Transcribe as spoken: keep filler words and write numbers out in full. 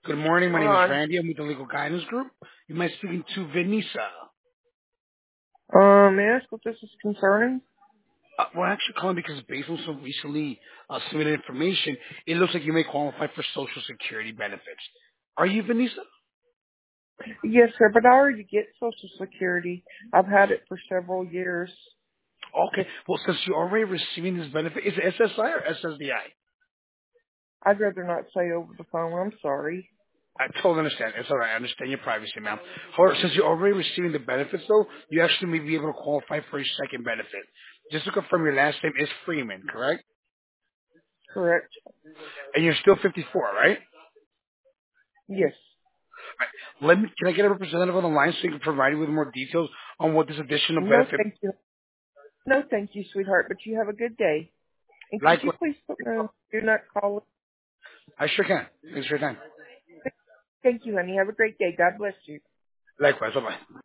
Good morning. My Hold name is on. Randy. I'm with the Legal Guidance Group. You might speaking to Vanessa. Um, may I ask what this is concerning? Uh, we're actually calling because based on some recently uh, submitted information, it looks like you may qualify for Social Security benefits. Are you Vanessa? Yes, sir, but I already get Social Security. I've had it for several years. Okay. Well, since you're already receiving this benefit, is it S S I or S S D I? I'd rather not say over the phone. I'm sorry. I totally understand. It's all right. I understand your privacy, ma'am. However, since you're already receiving the benefits, though, you actually may be able to qualify for a second benefit. Just to confirm, your last name is Freeman, correct? Correct? And you're still fifty-four, right? Yes. Let me, can I get a representative on the line so you can provide you with more details on what this additional No, benefit? thank you. No, thank you, sweetheart, but you have a good day. And could you Likewise, please put me on do not call? I sure can. Thanks for your time. Thank you, honey. Have a great day. God bless you. Likewise, bye bye.